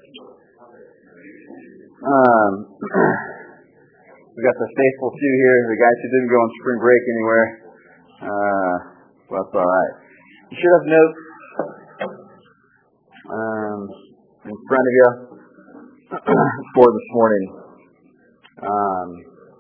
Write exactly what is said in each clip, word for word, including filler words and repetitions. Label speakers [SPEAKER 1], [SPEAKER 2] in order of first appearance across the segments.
[SPEAKER 1] Um, we got the faithful few here, the guys who didn't go on spring break anywhere. Uh, well, that's all right. You should have notes um, in front of you for this morning. Um,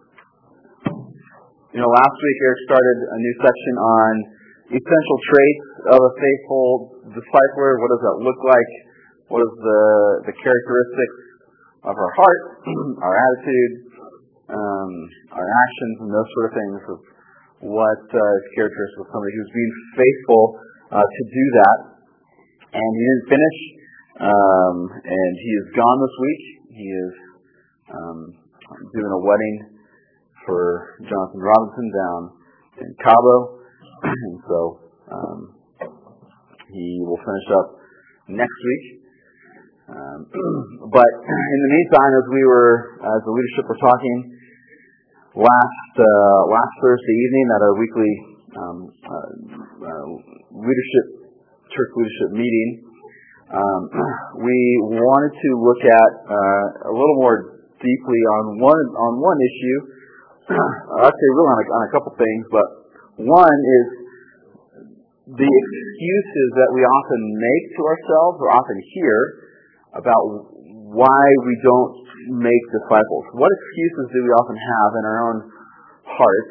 [SPEAKER 1] you know, last week Eric started a new section on essential traits of a faithful discipler. What does that look like? What is the the characteristics of our heart, our attitude, um, our actions, and those sort of things of what uh, is characteristic of somebody who's being faithful uh, to do that. And he didn't finish, um, and he is gone this week. He is um, doing a wedding for Jonathan Robinson down in Cabo, and so um, he will finish up next week. Um, but in the meantime, as we were, as the leadership were talking last uh, last Thursday evening at our weekly um, uh, uh, leadership church leadership meeting, um, we wanted to look at uh, a little more deeply on one on one issue. I'd say really on a, on a couple things, but one is the excuses that we often make to ourselves or often hear about why we don't make disciples. What excuses do we often have in our own hearts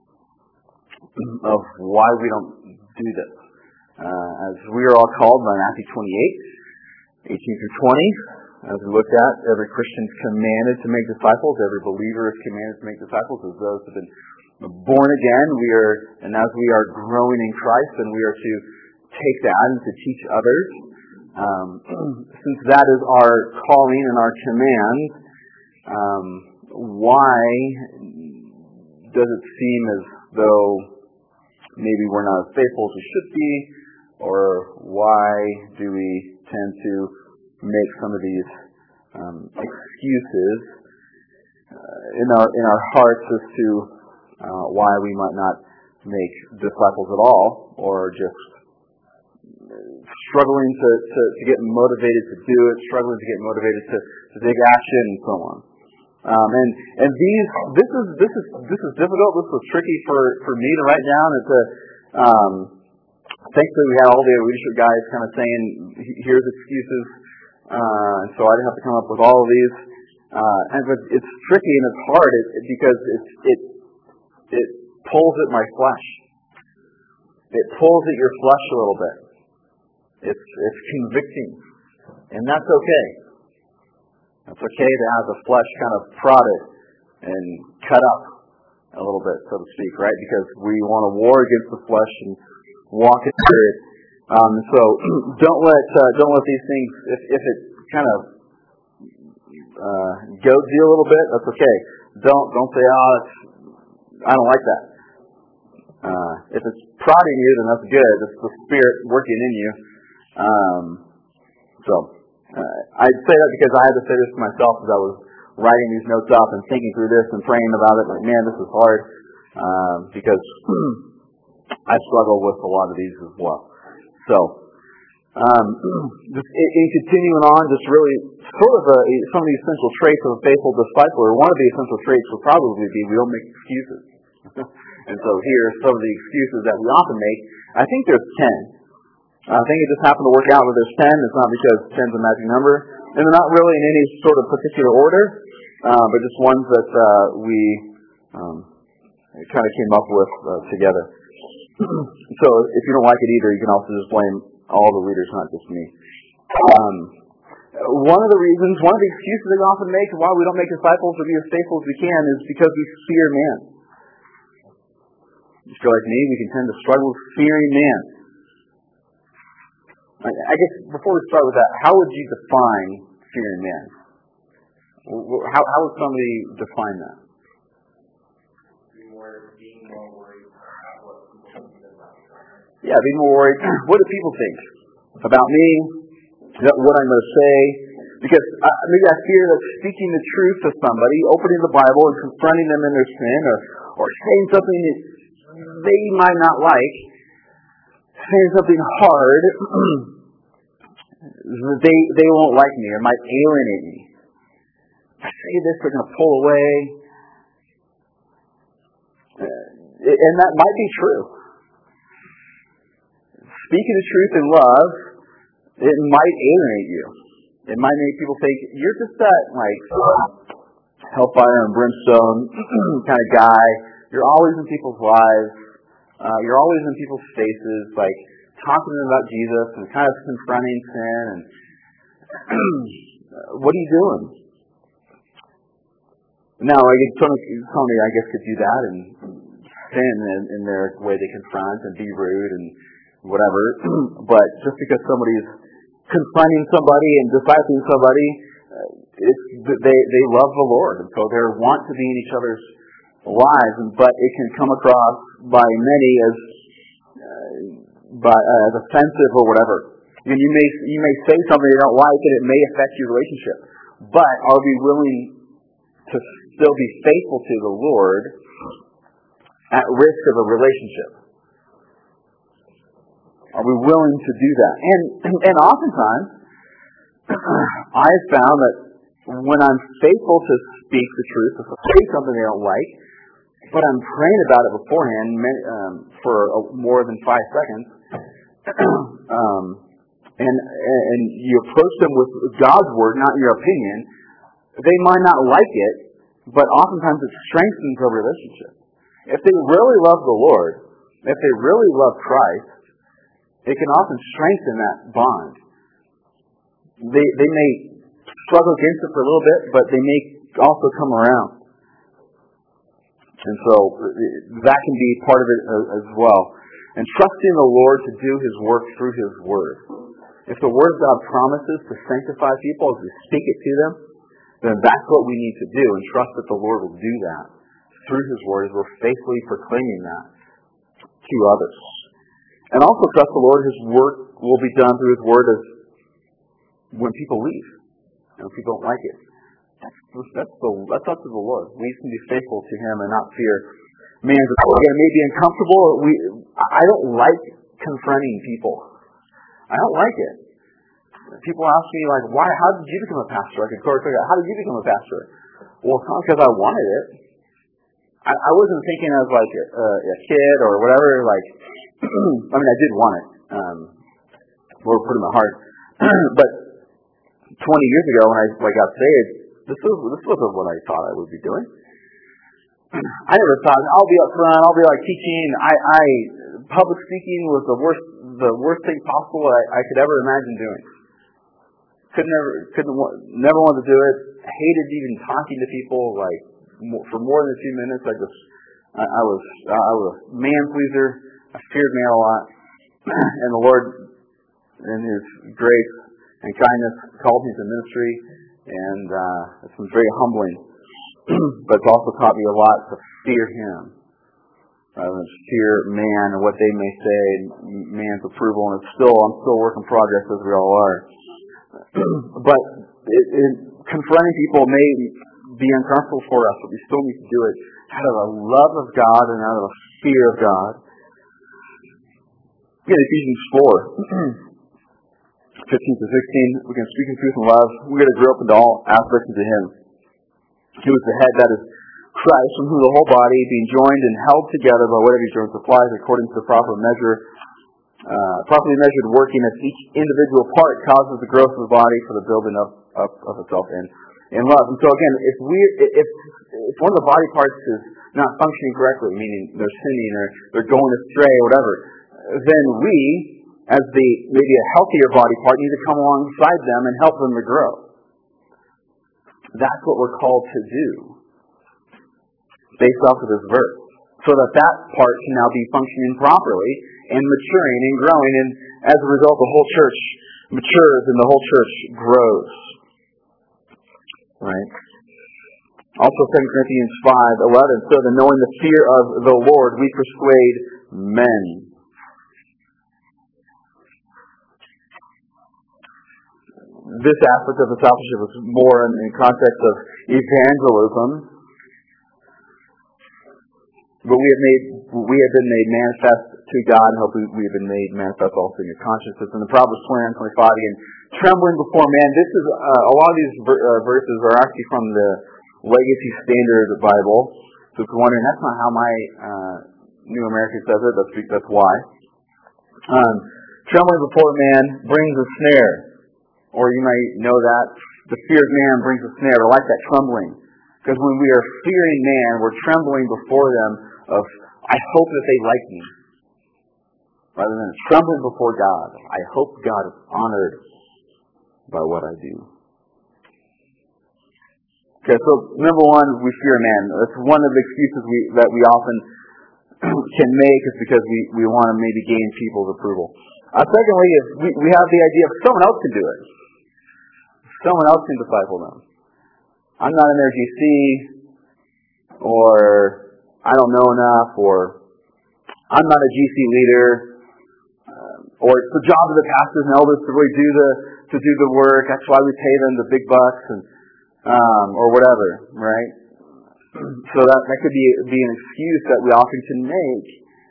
[SPEAKER 1] of why we don't do this? Uh, as we are all called by Matthew twenty-eight, eighteen through twenty, as we looked at, every Christian is commanded to make disciples. Every believer is commanded to make disciples. As those who have been born again, we are, and as we are growing in Christ, then we are to take that and to teach others. Um, since that is our calling and our command, um, why does it seem as though maybe we're not as faithful as we should be, or why do we tend to make some of these um, excuses uh, in our in our hearts as to uh, why we might not make disciples at all, or just struggling to, to, to get motivated to do it, struggling to get motivated to, to take action, and so on. Um, and and these this is this is this is difficult. This was tricky for, for me to write down. It's a um, thankfully we had all the leadership guys kind of saying, here's excuses, uh, and so I didn't have to come up with all of these. Uh, and but it's tricky and it's hard it, it, because it it it pulls at my flesh. It pulls at your flesh a little bit. It's it's convicting, and that's okay. It's okay to have the flesh kind of prodded and cut up a little bit, so to speak, right? Because we want to war against the flesh and walk in the Spirit. Um, so don't let uh, don't let these things, if if it kind of uh, goads you a little bit, that's okay. Don't don't say, oh, it's, I don't like that. Uh, if it's prodding you, then that's good. It's the Spirit working in you. Um, so uh, I'd say that because I had to say this to myself as I was writing these notes up and thinking through this and praying about it. Like, man, this is hard um, because I struggle with a lot of these as well. So, um, just in, in continuing on, just really sort of a, some of the essential traits of a faithful discipler. One of the essential traits would probably be we don't make excuses. And so here are some of the excuses that we often make. I think there's ten. I think it just happened to work out where there's ten. It's not because ten's a magic number. And they're not really in any sort of particular order, uh, but just ones that uh, we um, kind of came up with uh, together. So if you don't like it either, you can also just blame all the leaders, not just me. Um, one of the reasons, one of the excuses that we often make of why we don't make disciples or be as faithful as we can is because we fear man. If you're like me, we can tend to struggle with fearing man. I guess before we start with that, how would you define fearing man? How, how would somebody define that?
[SPEAKER 2] Being more, being more worried about what people think about you.
[SPEAKER 1] Yeah, being more worried. What do people think about me? What I'm going to say? Because uh, maybe I fear that speaking the truth to somebody, opening the Bible and confronting them in their sin, or or saying something that they might not like, saying something hard They they won't like me or might alienate me. If I say this, they're going to pull away. Uh, and that might be true. Speaking the truth in love, it might alienate you. It might make people think, you're just that, like, hellfire and brimstone kind of guy. You're always in people's lives. Uh, you're always in people's faces, like, talking to them about Jesus and kind of confronting sin. And what are you doing? Now, I guess somebody, I guess, could do that and sin in, in their way they confront and be rude and whatever. But just because somebody's confronting somebody and discipling somebody, uh, it's, they they love the Lord, and so they want to be in each other's lives. But it can come across by many as uh, by, uh, as offensive or whatever. And you may you may say something they don't like, and it may affect your relationship. But are we willing to still be faithful to the Lord at risk of a relationship? Are we willing to do that? And and oftentimes, I've found that when I'm faithful to speak the truth, to say something they don't like, but I'm praying about it beforehand um, for a, more than five seconds, um, and and you approach them with God's word, not your opinion, they might not like it, but oftentimes it strengthens a relationship. If they really love the Lord, if they really love Christ, it can often strengthen that bond. They they may struggle against it for a little bit, but they may also come around. And so that can be part of it as well. And trusting the Lord to do His work through His Word. If the Word of God promises to sanctify people as we speak it to them, then that's what we need to do, and trust that the Lord will do that through His Word as we're faithfully proclaiming that to others. And also trust the Lord, His work will be done through His Word as when people leave, and people don't like it. That's, that's, the, that's up to the Lord. We can be faithful to Him and not fear man's authority. Again, it may be uncomfortable. We, I don't like confronting people. I don't like it. People ask me, like, why? How did you become a pastor? I could figure out, how did you become a pastor? Well, it's not because I wanted it. I, I wasn't thinking as like a, a kid or whatever. Like, I mean, I did want it. Um, Lord put it in my heart. But twenty years ago, when I like, got saved, this was this wasn't what I thought I would be doing. I never thought I'll be up front. I'll be like teaching. I, I public speaking was the worst the worst thing possible I, I could ever imagine doing. Could never couldn't never wanted to do it. I hated even talking to people like for more than a few minutes. I just I, I was I was a man pleaser. I feared man a lot, and the Lord, in His grace and kindness, called me to ministry, and uh, it's been very humbling. But it's also taught me a lot to fear Him rather than fear man and what they may say, man's approval. And it's still I'm still a work in progress, as we all are. But it, it, confronting people may be uncomfortable for us, but we still need to do it out of a love of God and out of a fear of God. Again, Ephesians four, fifteen to sixteen, we can speak in truth and love. We're going to grow up into all aspects of Him. He was the head, that is Christ, from whom the whole body, being joined and held together by whatever each joint supplies, according to the proper measure, uh, properly measured working as each individual part causes the growth of the body for the building up, up of itself in, in love. And so again, if we, if, if one of the body parts is not functioning correctly, meaning they're sinning or they're going astray or whatever, then we, as the maybe a healthier body part, need to come alongside them and help them to grow. That's what we're called to do, based off of this verse, so that that part can now be functioning properly and maturing and growing, and as a result, the whole church matures and the whole church grows. Right? Also, Second Corinthians five eleven, so that knowing the fear of the Lord, we persuade men. This aspect of discipleship is more in, in context of evangelism, but we have made we have been made manifest to God, and hope we, we've been made manifest also in your consciences. And the Proverbs twenty-nine, twenty-five, again, trembling before man. This is, uh, a lot of these ver- uh, verses are actually from the Legacy Standard Bible. So if you're wondering, that's not how my uh, New American says it, that's, that's why. Um, trembling before man brings a snare. Or you might know that the fear of man brings a snare. I like that trembling. Because when we are fearing man, we're trembling before them of, I hope that they like me. Rather than trembling before God. I hope God is honored by what I do. Okay, so number one, we fear man. That's one of the excuses we, that we often can make is because we, we want to maybe gain people's approval. Uh, secondly, is we, we have the idea of someone else can do it. Someone else can disciple them. I'm not in their G C, or I don't know enough, or I'm not a G C leader, uh, or it's the job of the pastors and elders to really do the to do the work. That's why we pay them the big bucks, and um, or whatever, right? So that that could be be an excuse that we often can make.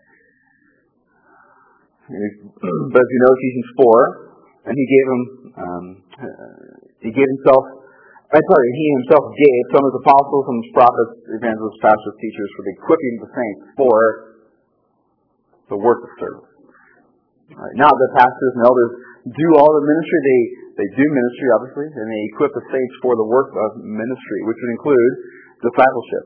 [SPEAKER 1] But as you know, Ephesians four, and he gave him um, uh, he gave himself. I'm sorry, he himself gave some as apostles, some as prophets, evangelists, pastors, teachers, for the equipping of the saints for the work of service. Right. Now the pastors and elders do all the ministry. They they do ministry, obviously, and they equip the saints for the work of ministry, which would include discipleship,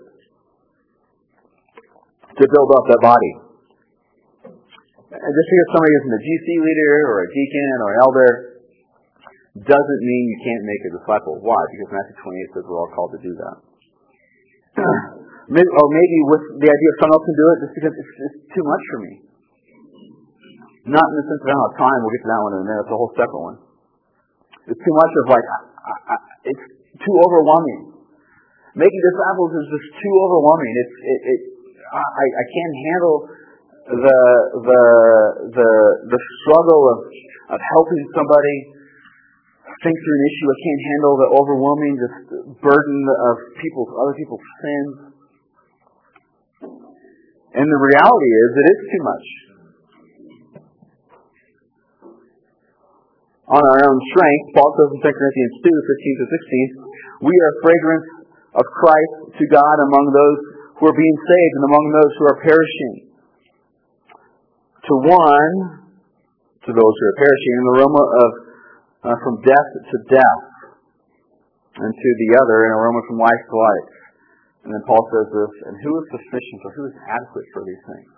[SPEAKER 1] to build up that body. And just because somebody isn't a G C leader or a deacon or an elder doesn't mean you can't make a disciple. Why? Because Matthew twenty-eight says we're all called to do that. maybe, or maybe with the idea of someone else can do it just because it's, it's too much for me. Not in the sense that I don't have time. We'll get to that one in a minute. It's a whole separate one. It's too much of like, I, I, it's too overwhelming. Making disciples is just too overwhelming. It's, it, it, I, I can't handle the, the, the, the struggle of, of helping somebody think through an issue. I can't handle the overwhelming just burden of people's other people's sins. And the reality is, it is too much. On our own strength, Paul says in Second Corinthians two, fifteen to sixteen, we are a fragrance of Christ to God among those who are being saved and among those who are perishing. To one, to those who are perishing, an aroma of Uh, from death to death, and to the other, an aroma from life to life. And then Paul says this, and who is sufficient or who is adequate for these things?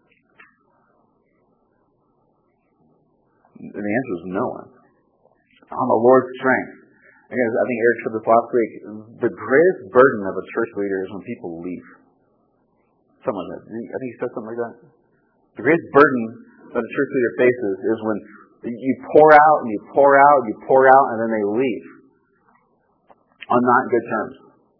[SPEAKER 1] And the answer is no one. On the Lord's strength. Again, I think Eric said this last week, the greatest burden of a church leader is when people leave. Something like that. I think he said something like that. The greatest burden that a church leader faces is when you pour out and you pour out and you pour out and then they leave on not good terms.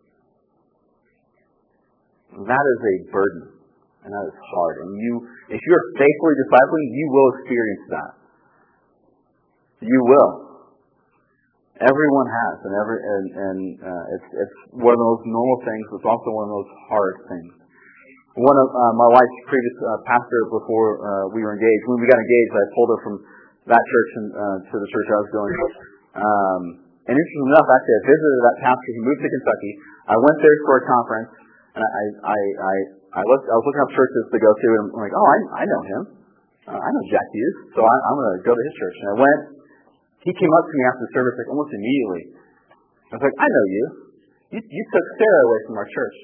[SPEAKER 1] That is a burden, and that is hard. And you, if you're faithfully discipling, you will experience that. You will. Everyone has, and every and, and uh, it's it's one of those normal things. It's also one of those hard things. One of uh, my wife's previous uh, pastor before uh, we were engaged. When we got engaged, I pulled her from that church and uh, to the church I was going to. Um, and interestingly enough, actually, I visited that pastor. He moved to Kentucky. I went there for a conference, and I I I I, looked, I was looking up churches to go to, and I'm like, oh, I I know him. Uh, I know Jack Hughes, so I, I'm going to go to his church. And I went. He came up to me after the service, like almost immediately. I was like, I know you. You, you took Sarah away from our church.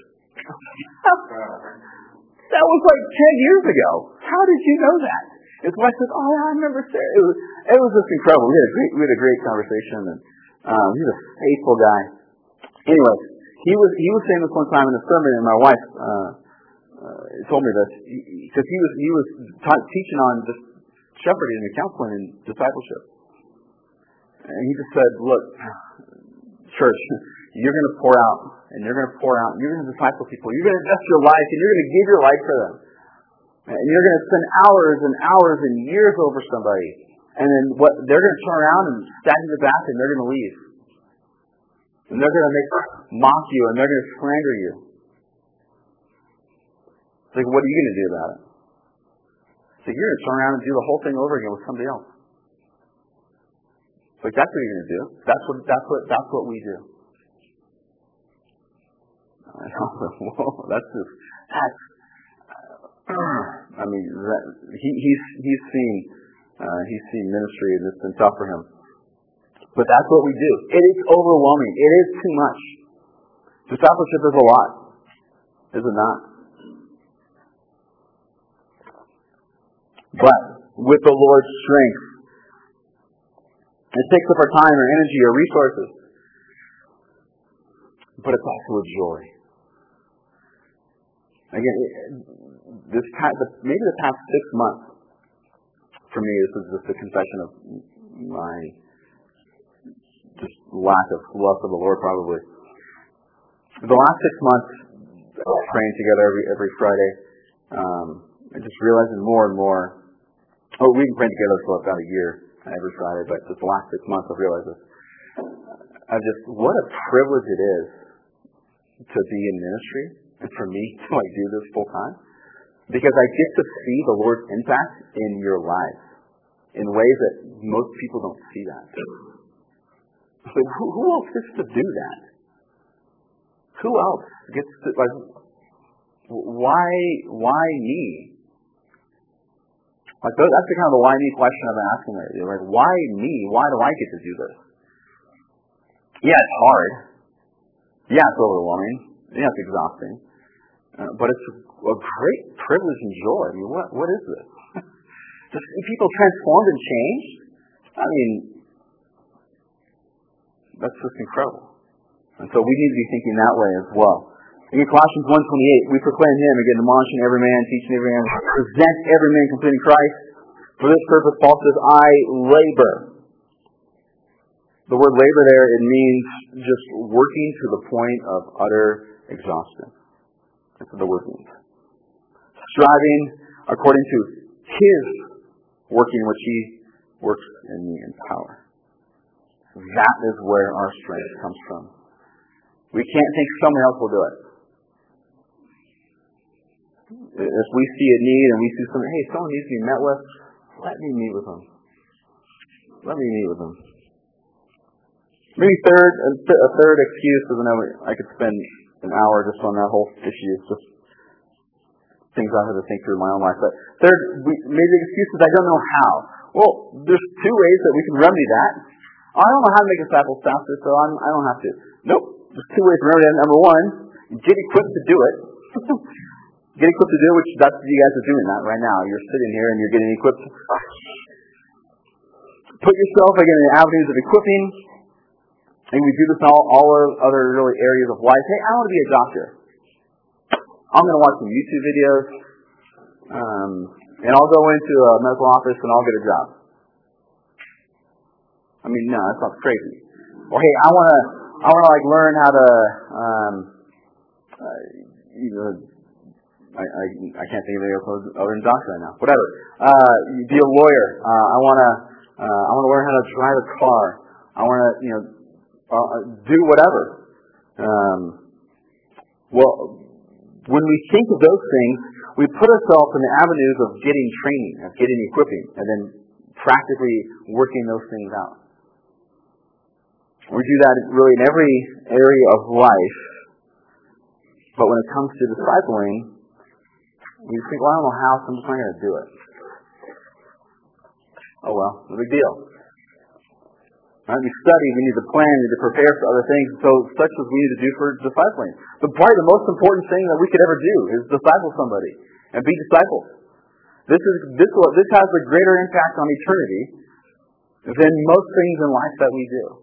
[SPEAKER 1] That was like ten years ago. How did you know that? His wife says, oh, I remember Sarah. It was, it was just incredible. We had a great, we had a great conversation, and um, he's a faithful guy. Anyway, he was he was saying this one time in a sermon, and my wife uh, uh, told me this because he, he was he was ta- teaching on just shepherding and counseling and discipleship, and he just said, look, church, you're going to pour out, and you're going to pour out, and you're going to disciple people, you're going to invest your life, and you're going to give your life for them. And you're going to spend hours and hours and years over somebody. And then what they're going to turn around and stand in the back and they're going to leave. And they're going to make mock you and they're going to slander you. It's like, what are you going to do about it? So you're going to turn around and do the whole thing over again with somebody else. Like, that's what you're going to do. That's what, that's what, that's what we do. I know, that's just, that's, I mean, that, he, he's, he's seen, uh, he's seen ministry and it's been tough for him. But that's what we do. It is overwhelming. It is too much. Discipleship is a lot. Is it not? But with the Lord's strength, it takes up our time, our energy, our resources. But it's also a joy. Again, this past, maybe the past six months, for me, this is just a confession of my just lack of love for the Lord, probably. The last six months, praying together every every Friday, um, and just realizing more and more. Oh, we've been praying together for about a year every Friday, but just the last six months, I've realized this. I've just what a privilege it is to be in ministry and for me to like do this full time, because I get to see the Lord's impact in your lives in ways that most people don't see that. So who, who else gets to do that? Who else gets to, like, why, why me? Like, that's the kind of the why me question I've been asking lately. Like, why me? Why do I get to do this? Yeah, it's hard. Yeah, it's overwhelming. Yeah, it's exhausting. Uh, but it's a great privilege and joy. I mean, what, what is this? Just see people transformed and changed? I mean, that's just incredible. And so we need to be thinking that way as well. In Colossians one twenty-eight, we proclaim Him, again, admonishing every man, teaching every man, present every man complete in Christ. For this purpose, Paul says, I labor. The word labor there, it means just working to the point of utter exhaustion. That's what the word means. Striving according to His working, which He works in me in power. That is where our strength comes from. We can't think someone else will do it. If we see a need and we see something, hey, someone needs to be met with, let me meet with them. Let me meet with them. Maybe third, a third excuse, because I know I could spend an hour just on that whole issue. It's just things I have to think through in my own life. But third, we, maybe the excuse is I don't know how. Well, there's two ways that we can remedy that. I don't know how to make disciples faster, so I'm, I don't have to. Nope. There's two ways to remedy that. Number one, get equipped to do it. Get equipped to do it, which that's you guys are doing that right now. You're sitting here and you're getting equipped. Put yourself again in the avenues of equipping. And we do this in all, all other really areas of life. Hey, I want to be a doctor. I'm going to watch some YouTube videos. Um, and I'll go into a medical office and I'll get a job. I mean, no, that sounds crazy. Or hey, I want to, I want to like learn how to, um, uh, you know, I, I I can't think of any other than doctor right now. Whatever. Uh, be a lawyer. Uh, I want to, uh, I want to learn how to drive a car. I want to, you know, uh, do whatever. Um, well, when we think of those things, we put ourselves in the avenues of getting training, of getting equipping, and then practically working those things out. We do that really in every area of life. But when it comes to discipling, we think, well, I don't know how, so I'm just not going to do it. Oh, well, no big deal. Right? We study, we need to plan, we need to prepare for other things, so such as we need to do for discipling. But probably the most important thing that we could ever do is disciple somebody and be disciples. This is this this has a greater impact on eternity than most things in life that we do.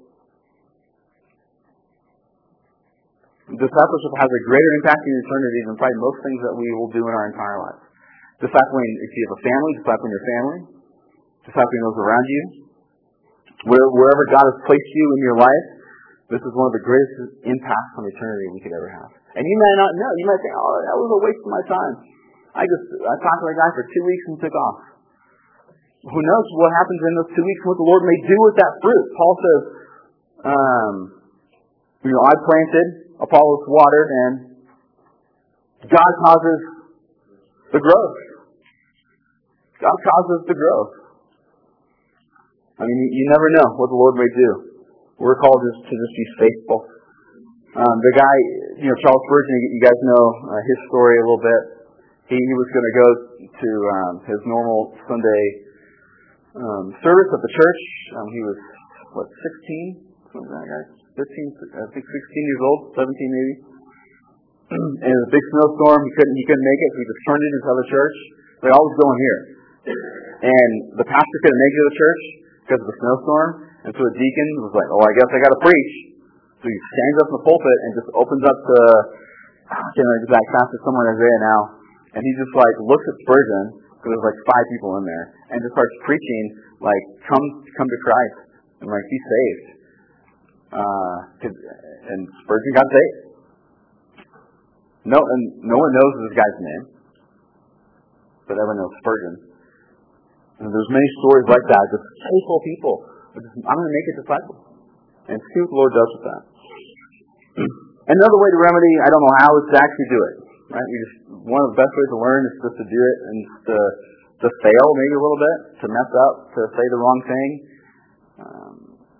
[SPEAKER 1] Discipleship has a greater impact in eternity than probably most things that we will do in our entire lives. Discipling, if you have a family, discipling your family, discipling those around you, where, wherever God has placed you in your life, this is one of the greatest impacts on eternity we could ever have. And you may not know. You might think, oh, that was a waste of my time. I just I talked to a guy for two weeks and took off. Who knows what happens in those two weeks, what the Lord may do with that fruit. Paul says, um, you know, I planted, Apollos watered, and God causes the growth. God causes us to grow. I mean, you never know what the Lord may do. We're called just to just be faithful. Um, the guy, you know, Charles Spurgeon, you guys know uh, his story a little bit. He, he was going to go to um, his normal Sunday um, service at the church. Um, he was, what, sixteen? Something like that, guy? fifteen, I think sixteen years old, seventeen maybe. And it was a big snowstorm. He couldn't, he couldn't make it, so he just turned into the other church. Like, I was going here. And the pastor couldn't make it to the church because of the snowstorm. And so the deacon was like, oh, I guess I got to preach. So he stands up in the pulpit and just opens up the, I can't remember the exact passage, somewhere in Isaiah now. And he just like looks at Spurgeon, because there's like five people in there, and just starts preaching like, come come to Christ. And like, be saved. Uh, and Spurgeon got saved. No, and no one knows this guy's name, but everyone knows Spurgeon. And there's many stories like that, just faithful people. I'm going to make a disciple. And see what the Lord does with that. Another way to remedy, I don't know how, is to actually do it. Right? You just, one of the best ways to learn is just to do it and to, to fail maybe a little bit, to mess up, to say the wrong thing. Um,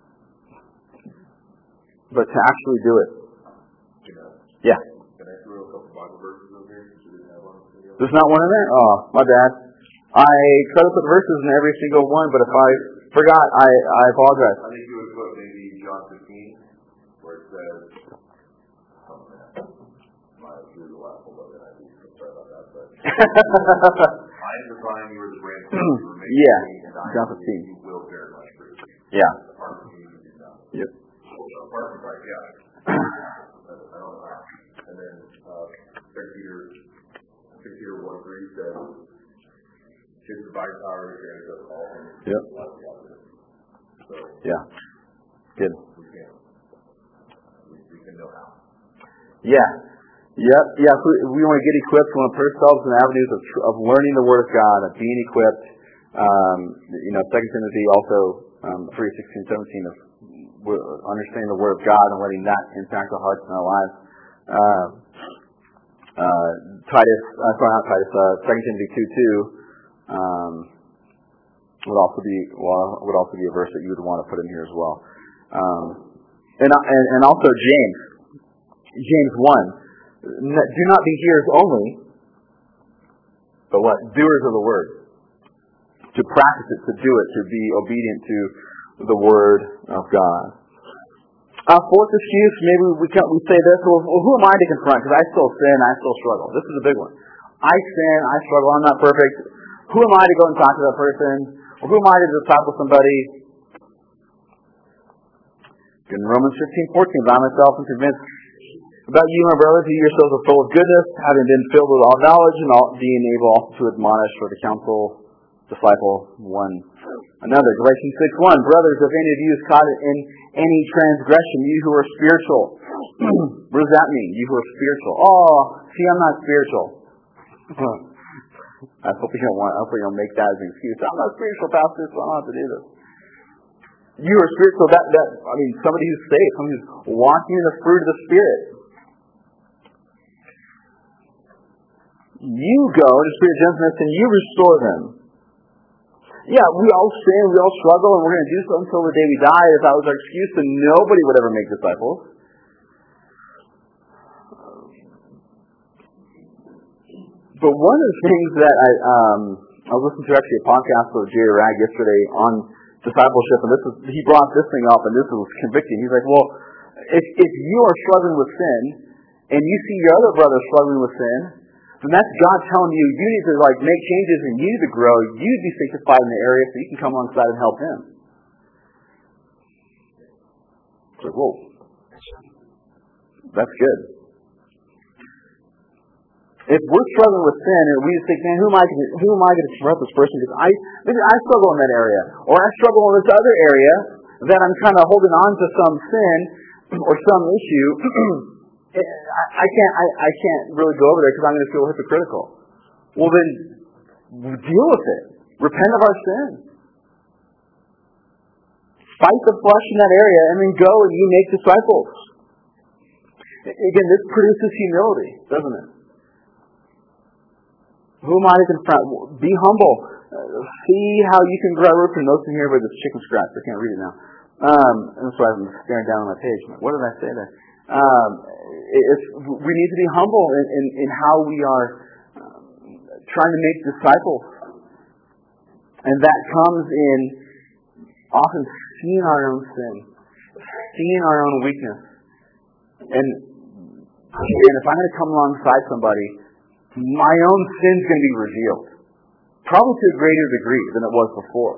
[SPEAKER 1] but to actually do it. Yeah.
[SPEAKER 2] Can I throw a couple Bible verses over here since you didn't have one?
[SPEAKER 1] There's not one in there? Oh, my bad. I try to put verses in every single one, but if I forgot, I, I apologize.
[SPEAKER 2] I think you would put maybe John fifteen, where it says, oh man, my through the last one, but I think I'm sorry about that, but I am the vine, you are the branch, you were made
[SPEAKER 1] yeah,
[SPEAKER 2] John
[SPEAKER 1] fifteen.
[SPEAKER 2] You will bear much fruit.
[SPEAKER 1] Yeah.
[SPEAKER 2] Apart from me, you do not.
[SPEAKER 1] Yep.
[SPEAKER 2] Apart from Christ, yeah. I don't know how. And then uh, Second Peter, Second Peter one three says, his divine power is going to all things.
[SPEAKER 1] Yep.
[SPEAKER 2] So,
[SPEAKER 1] yeah. Good.
[SPEAKER 2] We can. We, we can know how.
[SPEAKER 1] Yeah. Yep. Yeah. So we want to get equipped. We want to put ourselves in avenues of, of learning the Word of God, of being equipped. Um, you know, Second Timothy also um, three sixteen seventeen of understanding the Word of God and letting that impact our hearts and our lives. Uh, uh, Titus, uh, sorry, not Titus. Uh, Second Timothy two two. Um, would also be well, would also be a verse that you would want to put in here as well, um, and, and and also James, James one, do not be hearers only, but what doers of the word, to practice it, to do it, to be obedient to the word of God. Uh, fourth excuse, maybe we can, we say this: well, who am I to confront? Because I still sin, I still struggle. This is a big one. I sin, I struggle. I'm not perfect. Who am I to go and talk to that person? Or who am I to disciple somebody? In Romans fifteen fourteen, I myself am convinced about you, my brothers, that you yourselves are full of goodness, having been filled with all knowledge, and all, being able also to admonish for the counsel, disciple one another. Galatians six one, brothers, if any of you is caught in any transgression, you who are spiritual. What does that mean? You who are spiritual. Oh, see, I'm not spiritual. I hope you don't want. I hope you don't make that as an excuse. I'm not a spiritual pastor, so I don't have to do this. You are spiritual. That that I mean, somebody who's saved, somebody who's walking in the fruit of the Spirit. You go in the spirit of gentleness and you restore them. Yeah, we all sin, we all struggle, and we're going to do so until the day we die. If that was our excuse, then nobody would ever make disciples. But one of the things that I um, I was listening to actually a podcast with Jay Ragg yesterday on discipleship, and this is he brought this thing up, and this was convicting. He's like, well, if if you are struggling with sin, and you see your other brother struggling with sin, then that's God telling you you need to like make changes and you need to grow. You need to be sanctified in the area so you can come alongside and help him. It's like, whoa, that's good. If we're struggling with sin and we just think, man, who am I to, who am I going to confront this person? Because I maybe I struggle in that area, or I struggle in this other area that I'm kind of holding on to some sin or some issue. I can't. I, I can't really go over there because I'm going to feel hypocritical. Well, then deal with it. Repent of our sin. Fight the flesh in that area, and then go and you make disciples. Again, this produces humility, doesn't it? Who am I to confront? Be humble. uh, see how you can grow. I wrote some notes in here, but it's chicken scratch. I can't read it now. Um, that's why I'm staring down on my page. What did I say there? Um, it's, we need to be humble in, in, in how we are um, trying to make disciples. And that comes in often seeing our own sin, seeing our own weakness. And, and if I'm going to come alongside somebody, my own sin's going to be revealed. Probably to a greater degree than it was before.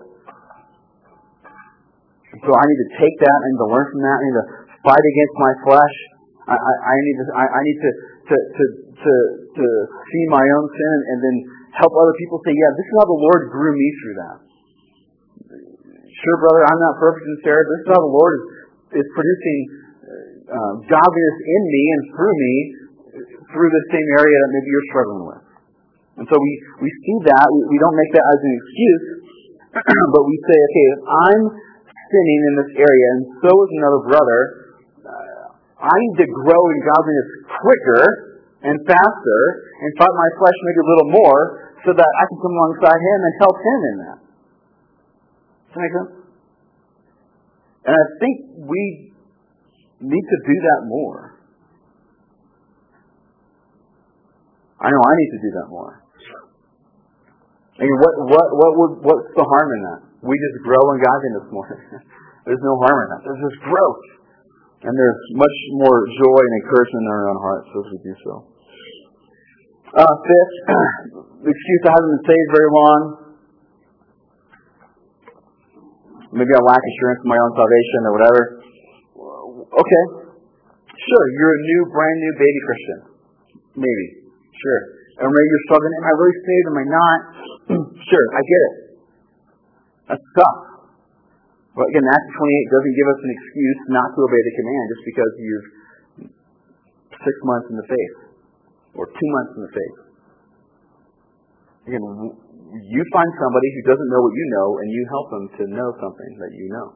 [SPEAKER 1] So I need to take that, I need to learn from that, I need to fight against my flesh. I, I, I need to I, I need to, to to to to see my own sin and then help other people say, yeah, this is how the Lord grew me through that. Sure, brother, I'm not perfect and Sarah. This is how the Lord is, is producing uh, godliness in me and through me through the same area that maybe you're struggling with. And so we, we see that. We, we don't make that as an excuse, but we say, okay, if I'm sinning in this area and so is another brother, uh, I need to grow in godliness quicker and faster and fight my flesh maybe a little more so that I can come alongside him and help him in that. Does that make sense? And I think we need to do that more. I know I need to do that more. I mean, what what what would what's the harm in that? We just grow in godliness more. There's no harm in that. There's just growth, and there's much more joy and encouragement in our own hearts as we do so. Uh, fifth, the excuse I haven't been saved very long. Maybe I lack assurance in my own salvation or whatever. Okay, sure, you're a new, brand new baby Christian. Maybe. Sure. Or maybe you're struggling, am I really saved? Am I not? Sure, I get it. That's tough. But again, Acts twenty-eight doesn't give us an excuse not to obey the command just because you've six months in the faith or two months in the faith. Again, you find somebody who doesn't know what you know and you help them to know something that you know.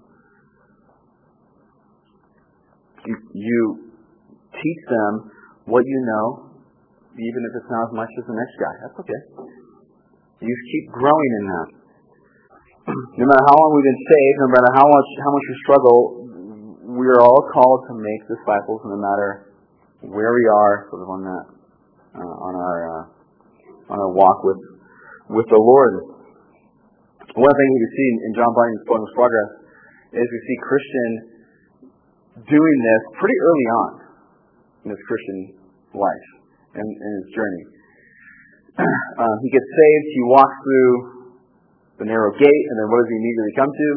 [SPEAKER 1] You, you teach them what you know, even if it's not as much as the next guy. That's okay. You keep growing in that. No matter how long we've been saved, no matter how much how much we struggle, we are all called to make disciples, no matter where we are, sort of on that, uh, on our uh, on our walk with with the Lord. One thing we see in John Bunyan's Poems of Progress is we see Christian doing this pretty early on in his Christian life. In, in his journey. Uh, he gets saved, he walks through the narrow gate, and then what does he immediately come to?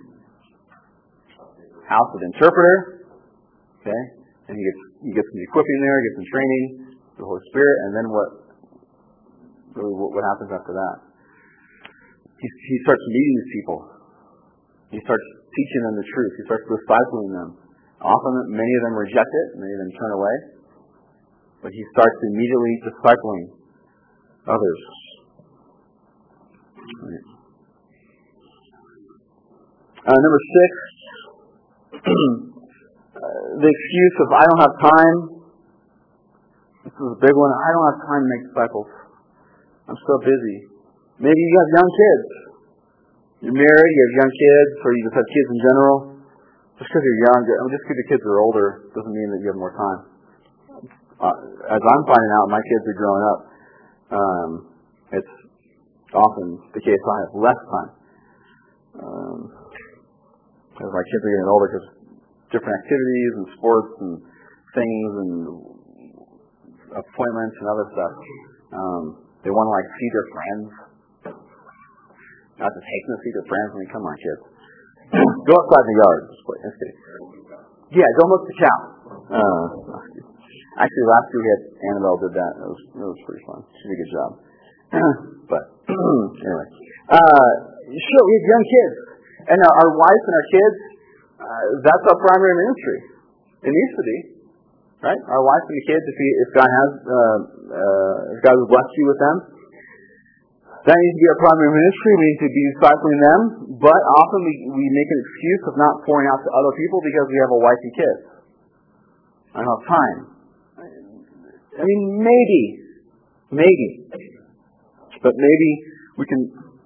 [SPEAKER 1] House of interpreter. Okay? And he gets he gets some equipping there, gets some training, the Holy Spirit, and then what really what, what happens after that? He, he starts meeting these people. He starts teaching them the truth. He starts discipling them. Often many of them reject it, many of them turn away. But he starts immediately discipling others. Right. Uh, number six, uh, the excuse of I don't have time. This is a big one. I don't have time to make disciples. I'm so busy. Maybe you have young kids. You're married, you have young kids, or you just have kids in general. Just because you're young, I mean, just because your kids are older doesn't mean that you have more time. Uh, as I'm finding out, my kids are growing up. Um, it's often the case I have less time. Um, as my kids are getting older, because different activities and sports and things and appointments and other stuff. Um, they want to like see their friends. Not to take them to see their friends. I mean, come on, kids. Go outside the yard. Just play. That's good. Yeah, don't look the cow. Uh, Actually, last year we had Annabelle did that. It was it was pretty fun. She did a good job. But anyway, uh, sure, we have young kids, and our, our wife and our kids. Uh, that's our primary ministry. It needs to be, right? Our wife and the kids. If he, if God has, uh, uh, if God has blessed you with them, that needs to be our primary ministry. We need to be discipling them. But often we we make an excuse of not pouring out to other people because we have a wife and kids. I don't have time. I mean, maybe, maybe, but maybe we can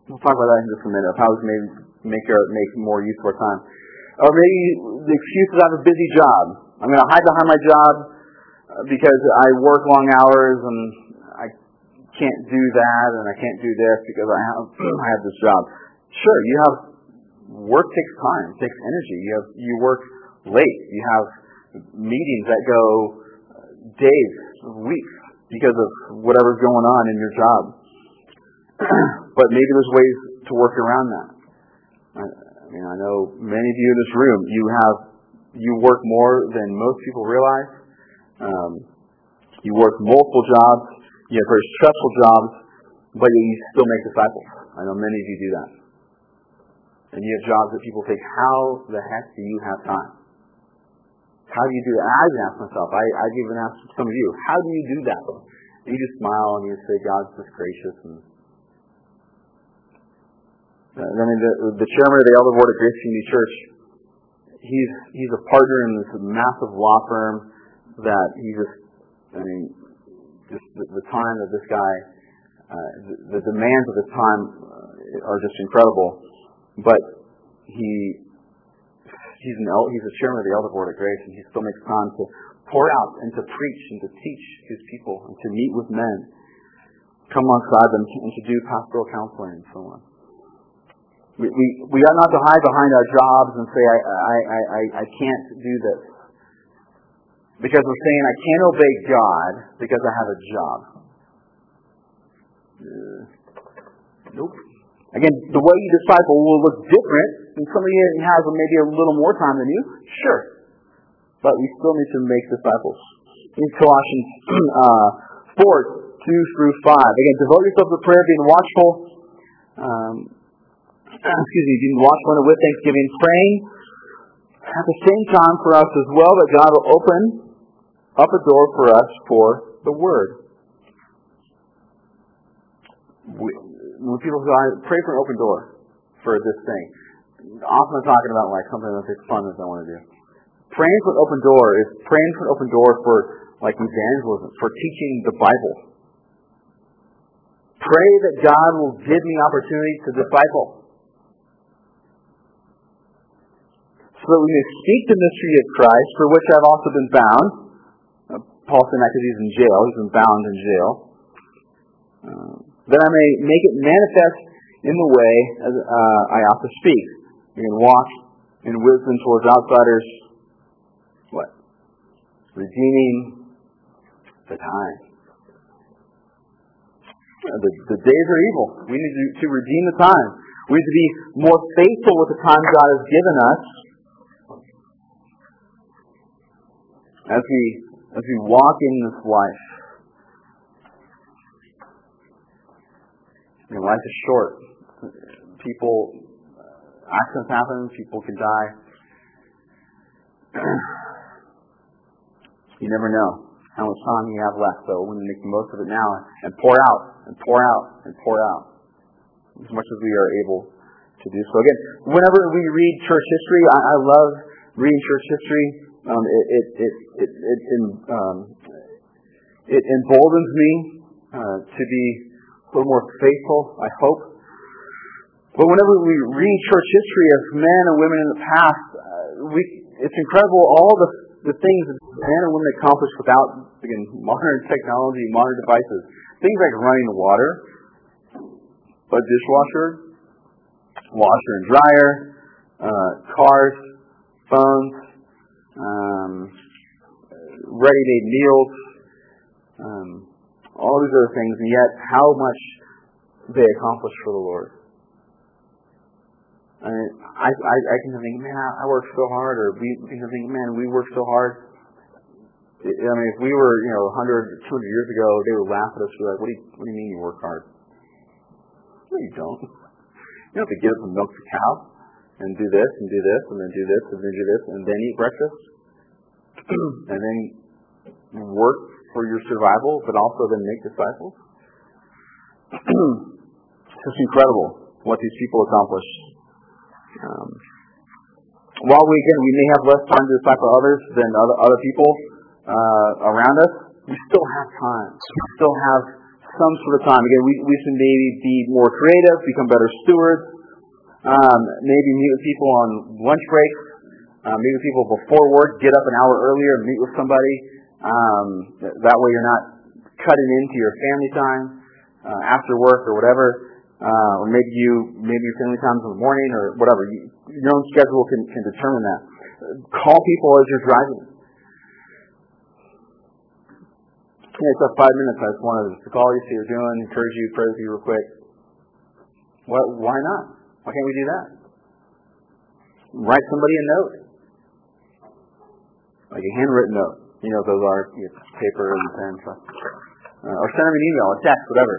[SPEAKER 1] We'll talk about that in just a minute, of how we can maybe make, our, make more use of our time. Or maybe the excuse is I have a busy job. I'm going to hide behind my job because I work long hours and I can't do that and I can't do this because I have I have this job. Sure, you have work takes time, takes energy. You have you work late. You have meetings that go days, weeks because of whatever's going on in your job. But maybe there's ways to work around that. I, I mean, I know many of you in this room, you have you work more than most people realize. Um, you work multiple jobs. You have very stressful jobs, but you still make disciples. I know many of you do that. And you have jobs that people think, how the heck do you have time? How do you do that? I even ask myself, I, I've even asked some of you, how do you do that? And you just smile and you say, God's just gracious. And uh, I mean, the, the chairman of the Elder Board at Grace Community Church, he's he's a partner in this massive law firm that he just, I mean, just the, the time that this guy, uh, the, the demands of his time uh, are just incredible. But he he's an el- he's a chairman of the Elder Board at Grace, and he still makes time to pour out and to preach and to teach his people and to meet with men, come alongside them and to do pastoral counseling and so on. We we, we ought not to hide behind our jobs and say I I, I, I can't do this because we're saying I can't obey God because I have a job. Uh, nope. Again, the way you disciple will look different than somebody who has maybe a little more time than you. Sure. But we still need to make disciples. In Colossians uh, four, two through five. Again, devote yourself to prayer, being watchful. Um, excuse me, being watchful and with thanksgiving, praying at the same time for us as well, that God will open up a door for us for the Word. We, when people say, pray for an open door for this thing, often I'm talking about like something that's like fun that I want to do. Praying for an open door is praying for an open door for like evangelism, for teaching the Bible. Pray that God will give me opportunity to disciple, so that we may speak the mystery of Christ, for which I've also been bound. Uh, Paul said that because he's in jail. He's been bound in jail. Uh, that I may make it manifest in the way as uh, I ought to speak. You can walk in wisdom towards outsiders. What? Redeeming the time. Uh, the, the days are evil. We need to, to redeem the time. We need to be more faithful with the time God has given us as we as we walk in this life. You know, life is short. People, uh, accidents happen. People can die. You never know how much time you have left, so we need to make the most of it now and pour out and pour out and pour out as much as we are able to do so. Again, whenever we read church history, I, I love reading church history. Um, it it it it it, it, um, it emboldens me uh, to be a little more faithful, I hope. But whenever we read church history of men and women in the past, uh, we it's incredible all the the things that men and women accomplished without, again, modern technology, modern devices. Things like running the water, a dishwasher, washer and dryer, uh, cars, phones, um, ready-made meals, um, all these other things, and yet how much they accomplished for the Lord. I mean, I, I, I can think, man, I work so hard, or we can think, man, we work so hard. I mean, if we were, you know, one hundred, two hundred years ago, they would laugh at us. We're like, what do you, what do you mean you work hard? No, you don't. You don't have to get up and milk the cow, and do this, and do this, and then do this, and then do this, and then eat breakfast, and then work for your survival, but also then make disciples. It's just incredible what these people accomplished. Um, while we again we may have less time to disciple others than other other people uh, around us, we still have time. We still have some sort of time. Again, we, we should maybe be more creative, become better stewards, um, maybe meet with people on lunch breaks, uh, meet with people before work, get up an hour earlier and meet with somebody. Um, that way you're not cutting into your family time uh, after work or whatever. Uh, or maybe you, maybe your family time's in the morning or whatever. You, your own schedule can, can determine that. Call people as you're driving. Yeah, it's up five minutes. I just wanted to call you, see what you're doing, encourage you, pray with you real quick. What, why not? Why can't we do that? Write somebody a note. Like a handwritten note. You know, those are you know, paper and pen stuff. Uh, or send them an email, a text, whatever.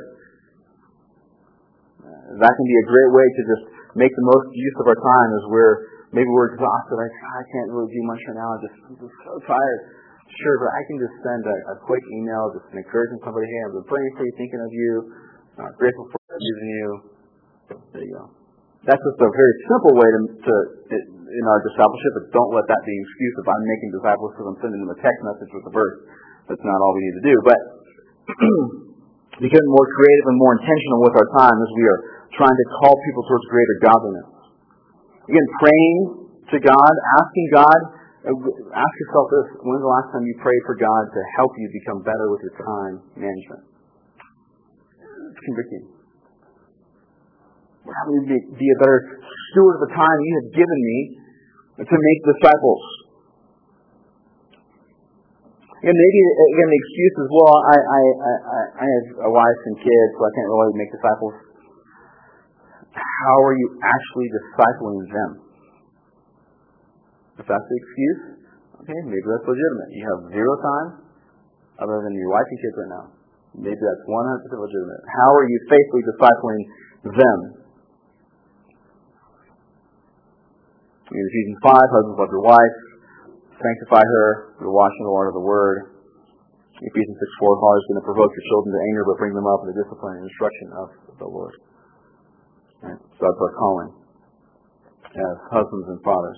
[SPEAKER 1] Uh, that can be a great way to just make the most use of our time as we're, maybe we're exhausted. Like, I can't really do much right now. I'm just, I'm just so tired. Sure, but I can just send a, a quick email, just encouraging somebody, hey, I've been praying for you, thinking of you, uh, grateful for using you. There you go. That's just a very simple way to, to in our discipleship, but don't let that be an excuse if I'm making disciples because I'm sending them a text message with a verse. That's not all we need to do. But becoming more creative and more intentional with our time as we are trying to call people towards greater godliness. Again, praying to God, asking God, ask yourself this, when's the last time you prayed for God to help you become better with your time management? It's convicting. How do you be a better steward of the time you have given me to make disciples? And maybe, again, the excuse is, well, I, I, I, I have a wife and kids, so I can't really make disciples. How are you actually discipling them? If that's the excuse, okay, maybe that's legitimate. You have zero time other than your wife and kids right now. Maybe that's one hundred percent legitimate. How are you faithfully discipling them? In Ephesians five, husbands love your wife, sanctify her, you're washing the water of the word. Ephesians six four, fathers going to provoke your children to anger, but bring them up in the discipline and instruction of the Lord. Right? So that's our calling as husbands and fathers.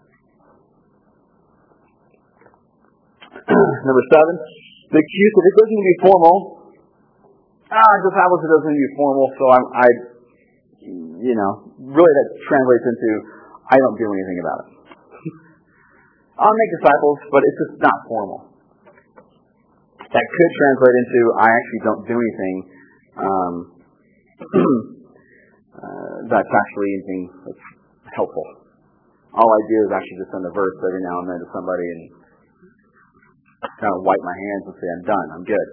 [SPEAKER 1] Number seven, the excuse that it doesn't need to be formal. Ah, discipleship doesn't need to be formal, so I, I, you know, really that translates into I don't do anything about it. I'll make disciples, but it's just not formal. That could translate into I actually don't do anything um, uh, that's actually anything that's helpful. All I do is actually just send a verse every now and then to somebody and kind of wipe my hands and say I'm done, I'm good.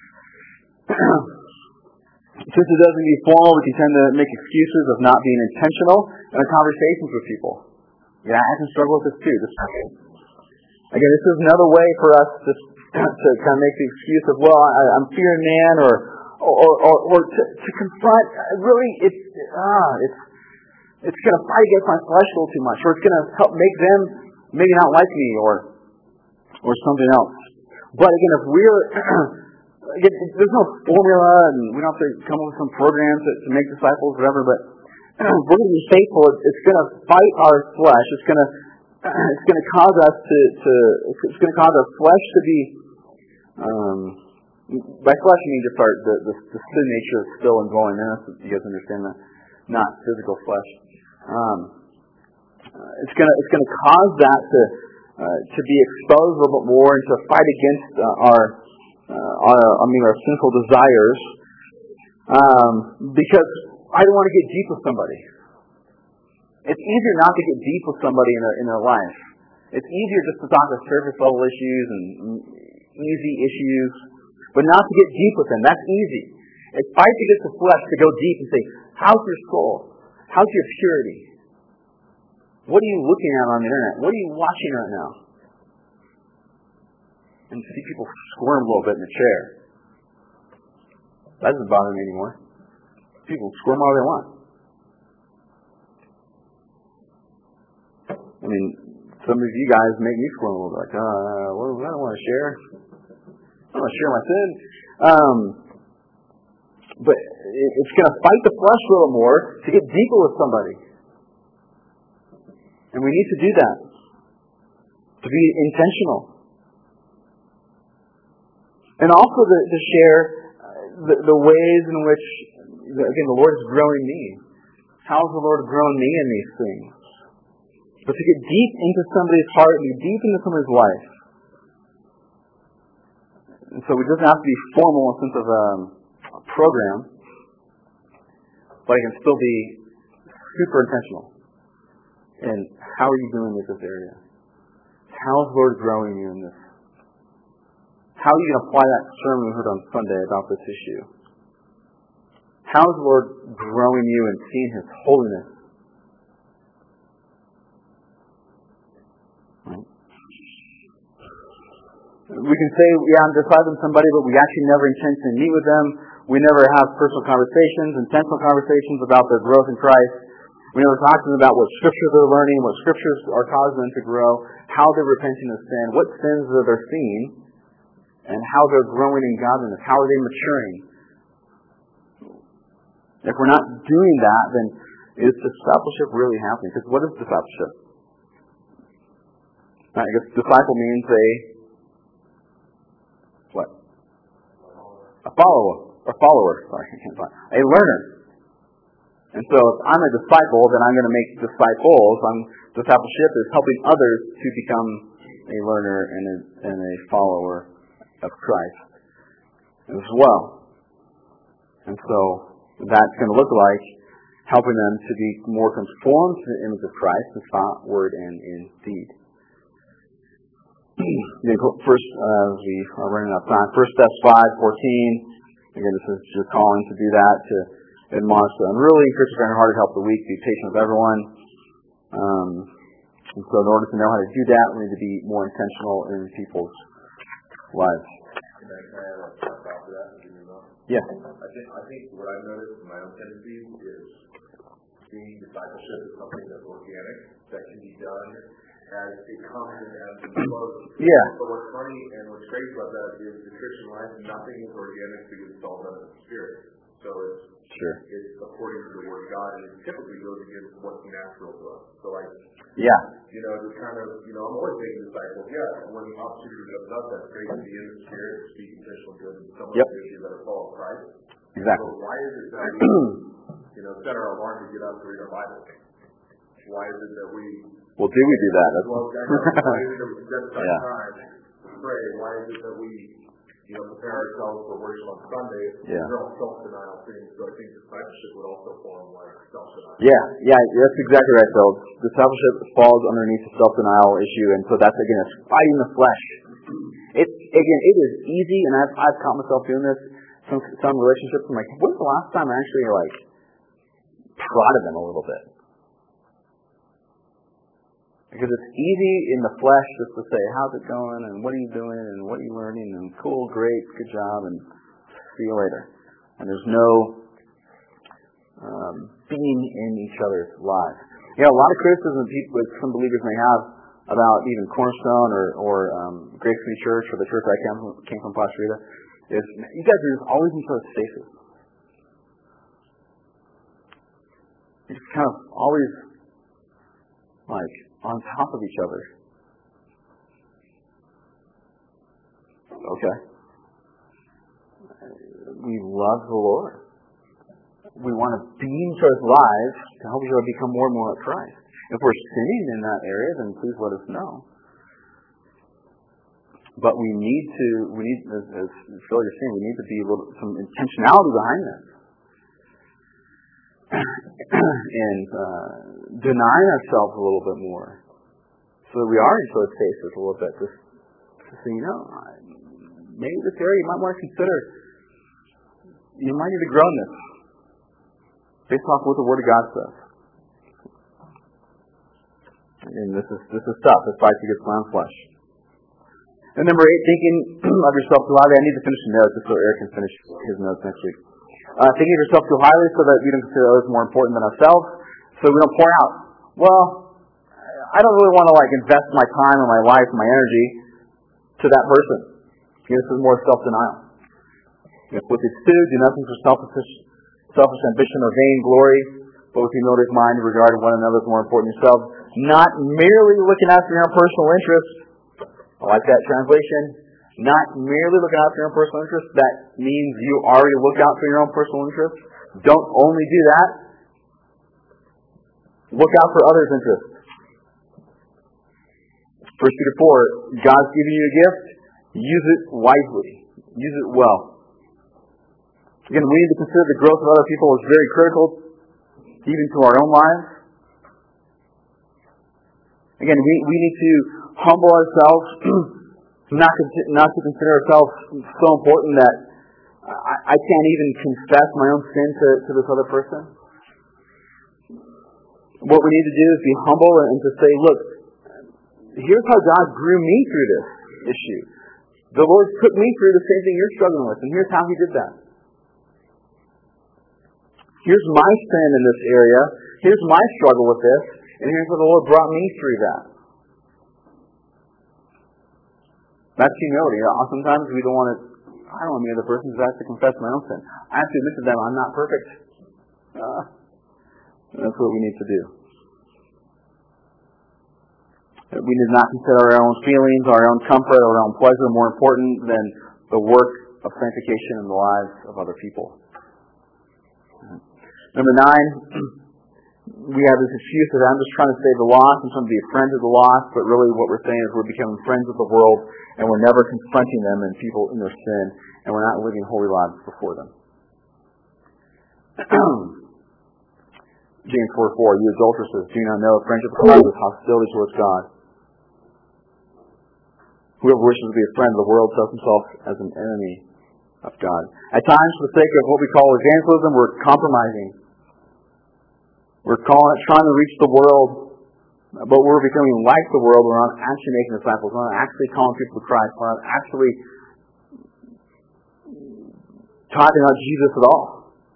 [SPEAKER 1] Since it doesn't be formal, we can tend to make excuses of not being intentional in our conversations with people. Yeah, I can struggle with this too. This, again, this is another way for us to, to kind of make the excuse of, well, I, I'm fearing man, or or or, or to, to confront. Really, it's ah, it's it's going to fight against my flesh a little too much, or it's going to help make them maybe not like me, or or something else. But again, if we're Again, there's no formula, and we don't have to come up with some program to, to make disciples, whatever. But we're going to be faithful. It's going to fight our flesh. It's going to it's going to cause us to, to it's going to cause our flesh to be. Um, by flesh, I mean just our the, the, the sin nature is still indwelling in us. You guys understand that? Not physical flesh. Um, it's going to it's going to cause that to uh, to be exposed a little bit more and to fight against uh, our. Uh, our, I mean, our sinful desires, um, because I don't want to get deep with somebody. It's easier not to get deep with somebody in their in their life. It's easier just to talk about surface level issues and easy issues, but not to get deep with them. That's easy. It fights against the flesh to go deep and say, "How's your soul? How's your purity? What are you looking at on the internet? What are you watching right now?" And see people squirm a little bit in the chair. That doesn't bother me anymore. People squirm all they want. I mean, some of you guys make me squirm a little bit. Like, uh, what, I don't want to share. I don't want to share my sin. Um, but it, it's going to fight the flesh a little more to get deeper with somebody. And we need to do that. To be intentional. And also to, to share, uh, the, the ways in which, again, the Lord is growing me. How is the Lord growing me in these things? But to get deep into somebody's heart and deep into somebody's life. And so it doesn't have to be formal in the sense of um, a program, but it can still be super intentional. And how are you doing with this area? How is the Lord growing you in this? How are you going to apply that sermon we heard on Sunday about this issue? How is the Lord growing you and seeing His holiness? Right? We can say, yeah, I'm discipling somebody, but we actually never intentionally meet with them. We never have personal conversations, intentional conversations about their growth in Christ. We never talk to them about what scriptures they're learning, what scriptures are causing them to grow, how they're repenting of sin, what sins that they're seeing, and how they're growing in godliness. How are they maturing? If we're not doing that, then is discipleship really happening? Because what is discipleship? I guess disciple means a what? A follower. A follower. Sorry, I can't find. A learner. And so if I'm a disciple, then I'm going to make disciples. I'm, discipleship is helping others to become a learner and a, and a follower of Christ as well. And so that's going to look like helping them to be more conformed to the image of Christ in thought, word, and in deed. First, uh, as we are running out of time, First Steps five fourteen. Again, this is your calling to do that, to admonish them. Really encourage your heart to help the weak, be patient with everyone. Um, and so in order to know how to do that, we need to be more intentional in people's lives.
[SPEAKER 2] Can I add a thought to that?
[SPEAKER 1] Yeah.
[SPEAKER 2] I think, I think what I've noticed in my own tendencies is seeing discipleship as something that's organic, that can be done as it comes and as it flows.
[SPEAKER 1] Yeah.
[SPEAKER 2] But what's funny and what's great about that is the Christian life, nothing is organic because it's all done in the Spirit. So it's
[SPEAKER 1] Sure.
[SPEAKER 2] It's according to the Word of God, and it typically goes against what's natural to us. So, like,
[SPEAKER 1] yeah,
[SPEAKER 2] you know, just kind of, you know, I'm always making disciples. Yeah, when the opportunity comes up, that's great to be in the Spirit, to speak intentional good, and someone
[SPEAKER 1] yep.
[SPEAKER 2] gives you that are follow Christ.
[SPEAKER 1] Exactly.
[SPEAKER 2] So why is it that we, you know, set our alarm to get up to read our Bible? Why is it that we?
[SPEAKER 1] Well, do we do that?
[SPEAKER 2] Well, I know. Why is it that we set aside
[SPEAKER 1] yeah.
[SPEAKER 2] time to pray? Why is it that we? You know, prepare ourselves for worship on Sunday.
[SPEAKER 1] Yeah.
[SPEAKER 2] They're all self-denial things, so I think discipleship would also form like self-denial.
[SPEAKER 1] Yeah, yeah, that's exactly right, Phil. Discipleship falls underneath the self-denial issue, and so that's, again, it's fighting the flesh. It's, again, it is easy, and I've, I've caught myself doing this, some, some relationships, I'm like, when's the last time I actually, like, prodded them a little bit? Because it's easy in the flesh just to say, how's it going, and what are you doing, and what are you learning, and cool, great, good job, and see you later. And there's no um, being in each other's lives. You know, a lot of criticism people, some believers may have about even Cornerstone or, or um, Grace Community Church or the church I came from, came from Costa Rica is you guys are just always in each other's faces. You're just kind of always like on top of each other. Okay. We love the Lord. We want to be in each other's lives to help each other become more and more like Christ. If we're sinning in that area, then please let us know. But we need to, we need, as, as Phil, you're saying, we need to be a little, some intentionality behind this. and uh, denying ourselves a little bit more. So that we are in each other's faces a little bit. Just to say, you know, maybe this area you might want to consider, you might need to grow in this. Based off what the Word of God says. And this is this is tough. This fights against my own flesh. And number eight, thinking of yourself too highly. I need to finish the notes just so Eric can finish his notes next week. Uh, thinking of yourself too highly so that we don't consider others more important than ourselves, so we don't pour out. Well, I don't really want to like invest my time and my life and my energy to that person. You know, this is more self-denial. You know, with its two, do nothing for selfish, selfish ambition or vain glory, but with humility of mind, regarding one another as more important than yourselves. Not merely looking after your own personal interests. I like that translation. not merely looking out for your own personal interests. That means you already look out for your own personal interests. Don't only do that. Look out for others' interests. First Peter four, God's giving you a gift. Use it wisely. Use it well. Again, we need to consider the growth of other people as very critical, even to our own lives. Again, we, we need to humble ourselves, not to, not to consider ourselves so important that I, I can't even confess my own sin to, to this other person. What we need to do is be humble and to say, look, here's how God grew me through this issue. The Lord took me through the same thing you're struggling with, and here's how He did that. Here's my sin in this area. Here's my struggle with this, and here's how the Lord brought me through that. That's humility. Sometimes we don't want to, I don't want to be the other person who's asked to confess my own sin. I have to admit to them, I'm not perfect. Uh, that's what we need to do. We need not consider our own feelings, our own comfort, our own pleasure more important than the work of sanctification in the lives of other people. Number nine, we have this excuse that I'm just trying to save the lost, I'm trying to be a friend of the lost, but really what we're saying is we're becoming friends of the world, and we're never confronting them and people in their sin, and we're not living holy lives before them. James four four, you adulteresses, do you not know friendship causes hostility towards God? Whoever wishes to be a friend of the world sets himself as an enemy of God. At times, for the sake of what we call evangelism, we're compromising. We're calling it trying to reach the world, but we're becoming like the world. We're not actually making disciples. We're not actually calling people to Christ. We're not actually talking about Jesus at all.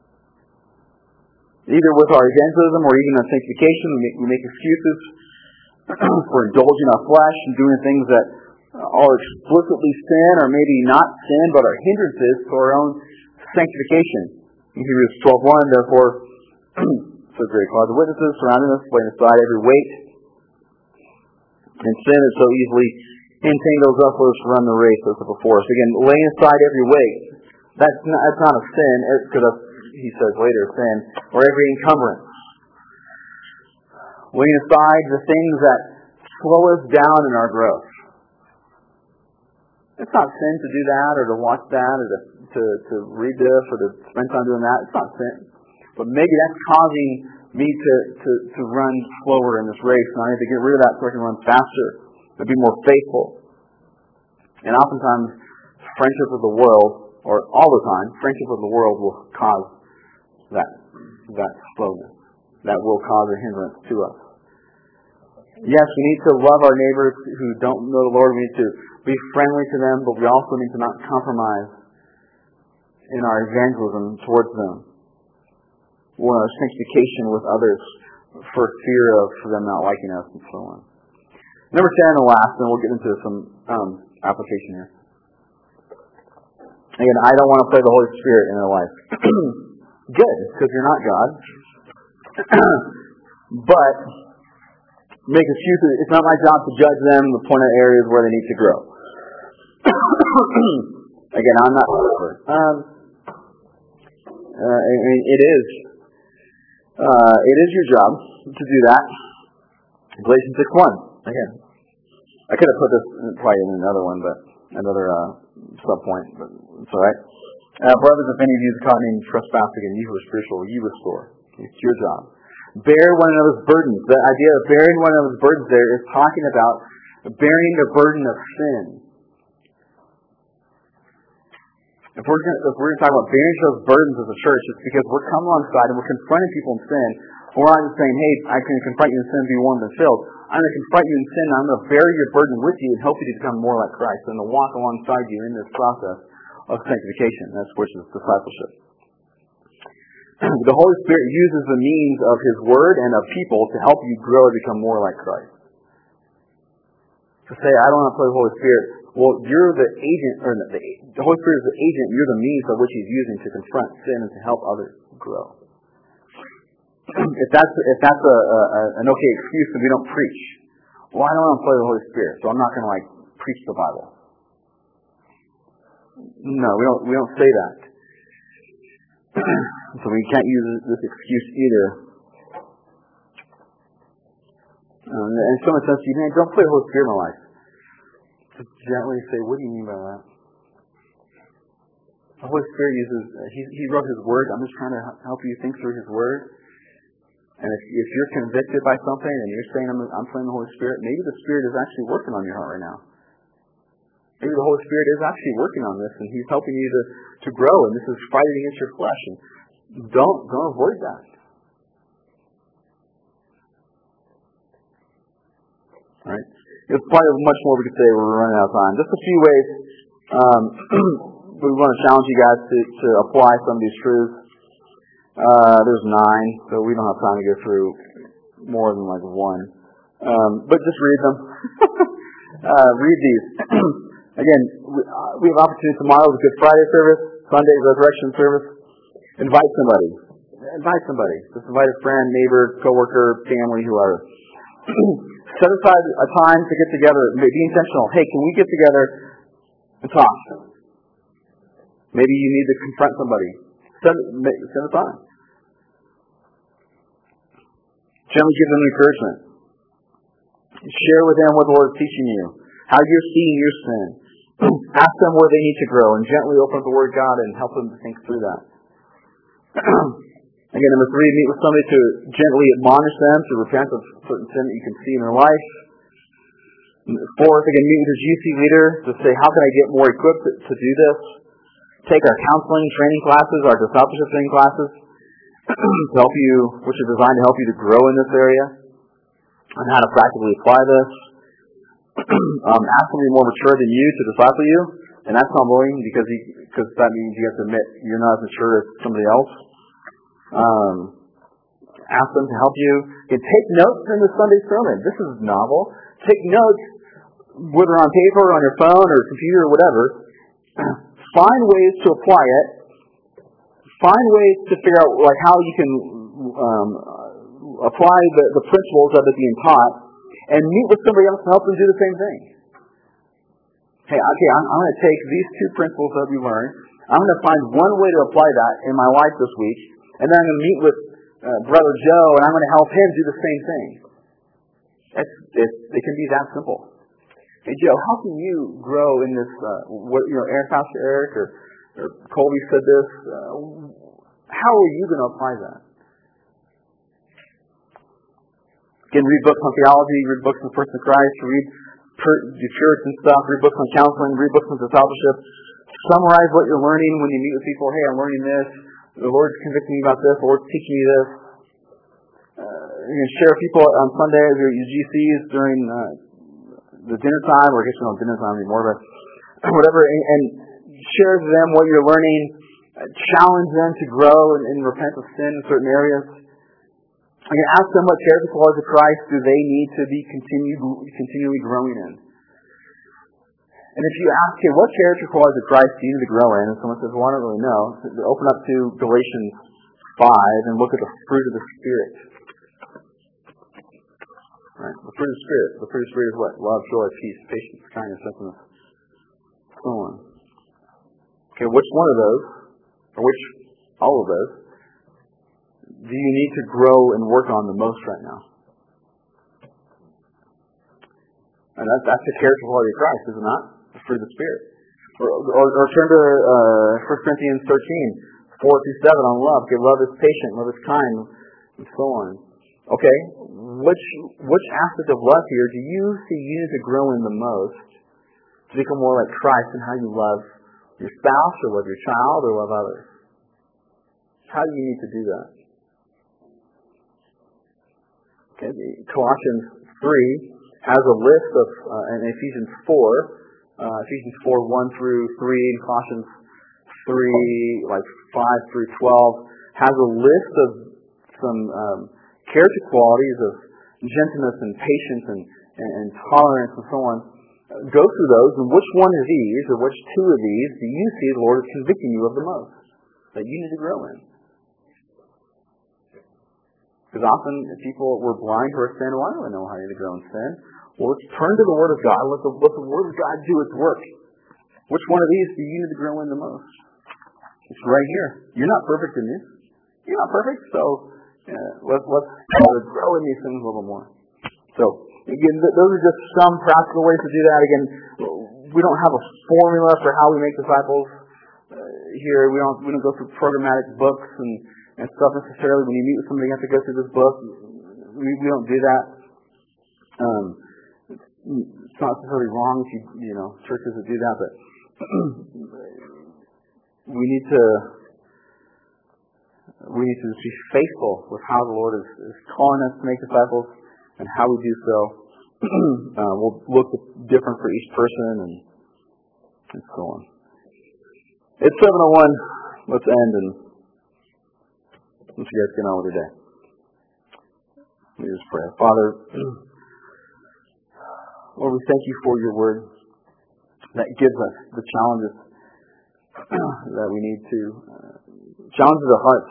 [SPEAKER 1] Either with our evangelism or even our sanctification, we make, we make excuses for indulging our flesh and doing things that are explicitly sin, or maybe not sin, but are hindrances to our own sanctification. In Hebrews twelve one, therefore, so great cloud of witnesses surrounding us, laying aside every weight and sin that so easily entangles us, let us run the race as before us. Again, laying aside every weight. That's not, that's not a sin, because he says later, sin, or every encumbrance. Laying aside the things that slow us down in our growth. It's not sin to do that, or to watch that, or to, to, to read this, or to spend time doing that. It's not sin. But maybe that's causing me to, to, to run slower in this race, and I need to get rid of that so I can run faster, to be more faithful. And oftentimes, friendship with the world, or all the time, friendship with the world will cause that, that slowness. That will cause a hindrance to us. Yes, we need to love our neighbors who don't know the Lord. We need to be friendly to them, but we also need to not compromise in our evangelism towards them or our sanctification with others for fear of them not liking us and so on. Number ten, and last, and we'll get into some um, application here. Again, I don't want to play the Holy Spirit in their life. Good, because you're not God. But make excuses. It's not my job to judge them, to point out areas where they need to grow. Again, I'm not expert. Um, uh, it is. Uh, it is your job to do that. Galatians six one. Again, I could have put this probably in another one, but another uh, sub point, but it's all right. Uh, brothers, if any of you is caught in trespass against you who are spiritual, you restore. It's your job. Bear one another's burdens. The idea of bearing one another's burdens there is talking about bearing the burden of sin. If we're going to, if we're going to talk about bearing those burdens as a church, it's because we're coming alongside and we're confronting people in sin. We're not just saying, hey, I can confront you in sin and be warmed and filled. I'm going to confront you in sin and I'm going to bear your burden with you and help you to become more like Christ and to walk alongside you in this process of sanctification. That's which is discipleship. The Holy Spirit uses the means of His Word and of people to help you grow and become more like Christ. To say, I don't want to play the Holy Spirit. Well, you're the agent, or the, the Holy Spirit is the agent. You're the means of which He's using to confront sin and to help others grow. If that's if that's a, a an okay excuse, then we don't preach. Well, I don't want to play the Holy Spirit, so I'm not going to like preach the Bible. No, we don't. We don't say that. So we can't use this excuse either. Um, and someone says to you, man, don't play the Holy Spirit in my life. Just gently say, what do you mean by that? The Holy Spirit uses, uh, he, he wrote His Word. I'm just trying to help you think through His Word. And if, if you're convicted by something and you're saying, I'm, I'm playing the Holy Spirit, maybe the Spirit is actually working on your heart right now. Maybe the Holy Spirit is actually working on this and He's helping you to, to grow, and this is fighting against your flesh. And don't, don't avoid that. All right? There's probably much more we could say. We're running out of time. Just a few ways um, we want to challenge you guys to, to apply some of these truths. Uh, there's nine, so we don't have time to go through more than like one. Um, but just read them. uh, read these. Again, we, uh, we have opportunity tomorrow with Good Friday service, Sunday resurrection service. Invite somebody. Invite somebody. Just invite a friend, neighbor, coworker, family, whoever. Set aside a time to get together. Be intentional. Hey, can we get together and talk? Maybe you need to confront somebody. Set, set a time. Gently give them encouragement. Share with them what the Lord is teaching you. How you're seeing your sin. Ask them where they need to grow and gently open up the Word of God and help them to think through that. Again, number three, meet with somebody to gently admonish them to repent of certain sin that you can see in their life. Fourth, again, meet with your G C leader to say, how can I get more equipped to, to do this? Take our counseling training classes, our discipleship training classes, to help you, which are designed to help you to grow in this area, and how to practically apply this. um, ask somebody more mature than you to disciple you, and that's humbling because he, because that means you have to admit you're not as mature as somebody else. Um, ask them to help you. And take notes in the Sunday sermon. This is novel. Take notes, whether on paper or on your phone or computer or whatever. Find ways to apply it. Find ways to figure out like how you can um, apply the, the principles of it being taught, and meet with somebody else to help them do the same thing. Hey, okay, I'm, I'm going to take these two principles that we learned. I'm going to find one way to apply that in my life this week, and then I'm going to meet with uh, Brother Joe, and I'm going to help him do the same thing. It's, it, it can be that simple. Hey, Joe, how can you grow in this? Uh, what you know, Eric, Pastor Eric, or, or Colby said this. Uh, how are you going to apply that? Again, read books on theology, read books on the person of Christ, read per, the church and stuff, read books on counseling, read books on discipleship. Summarize what you're learning when you meet with people. Hey, I'm learning this. The Lord's convicting me about this. The Lord's teaching me this. Uh, you can share with people on Sundays or your G Cs during uh, the dinner time, or I guess you don't dinner time anymore, but whatever, and, and share with them what you're learning. Uh, challenge them to grow and, and repent of sin in certain areas. I can ask them what character qualities of Christ do they need to be continued, continually growing in. And if you ask, okay, what character qualities of Christ do you need to grow in? And someone says, well, I don't really know. So open up to Galatians five and look at the fruit of the Spirit. Right? The fruit of the Spirit. The fruit of the Spirit is what? Love, joy, peace, patience, kindness, gentleness, so on. Okay, which one of those, or which, all of those, do you need to grow and work on the most right now? And that, that's the character quality of Christ, is it not? The fruit of the Spirit. Or, or, or turn to uh, First Corinthians thirteen, four through seven on love. Okay, love is patient, love is kind, and so on. Okay, which which aspect of love here do you see you need to grow in the most to become more like Christ in how you love your spouse, or love your child, or love others? How do you need to do that? Okay, Colossians three has a list of, uh, and Ephesians four, uh, Ephesians four, one through three, and Colossians three, like five through twelve, has a list of some um, character qualities of gentleness and patience and, and, and tolerance and so on. Go through those, and which one of these, or which two of these, do you see the Lord is convicting you of the most, that you need to grow in? Because often people, we're blind to our sin. Well, I don't really know how to grow in sin. Well, let's turn to the Word of God. Let the, let the Word of God do its work. Which one of these do you need to grow in the most? It's right here. You're not perfect in this. You're not perfect, so uh, let's, let's grow in these things a little more. So, again, th- those are just some practical ways to do that. Again, we don't have a formula for how we make disciples uh, here. We don't we don't go through programmatic books and, and stuff necessarily. When you meet with somebody, you have to go through this book. We, we don't do that. Um, it's not necessarily wrong if you, you know, churches that do that, but we need to we need to be faithful with how the Lord is, is calling us to make disciples and how we do so. uh, we'll look different for each person and, and so on. It's seven oh one. Let's end and let you guys get on with your day. Let me just pray. Father, Lord, we thank you for your word that gives us the challenges that we need to uh, challenges our hearts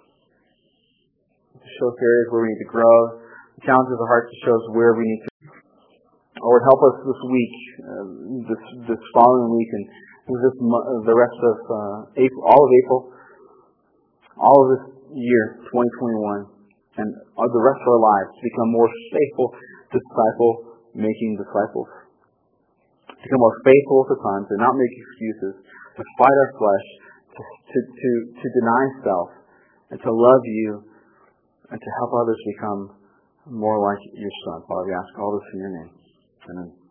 [SPEAKER 1] to show us areas where we need to grow, challenges our hearts to show us where we need to. Lord, help us this week, uh, this this following week, and this mo- the rest of uh, April, all of April, all of this year, twenty twenty-one, and the rest of our lives to become more faithful disciple-making disciples. Become more faithful at the time, to not make excuses, to fight our flesh, to, to, to, to deny self, and to love you, and to help others become more like your Son. Father, we ask all this in your name. Amen.